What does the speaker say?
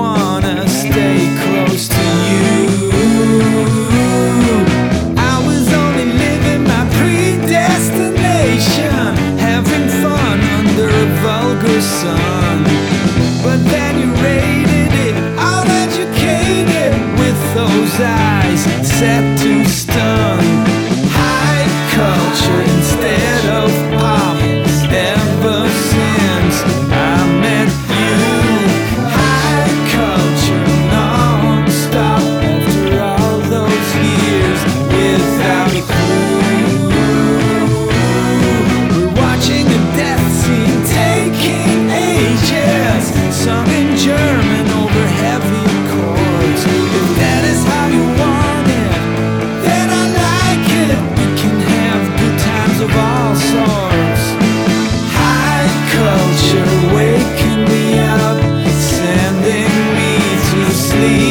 wanna stay close to you. I was only living my predestination, having fun under a vulgar sun. But then you rated it, all educated, with those eyes set to stun. High culture instead of pop. Ever since I met you, high culture non-stop. After all those years without a clue, we're watching a death scene taking ages, sung in German over heavy chords. If that is how you want it, then I like it. We can have good times of all sorts. High culture waking me up, sending me to sleep.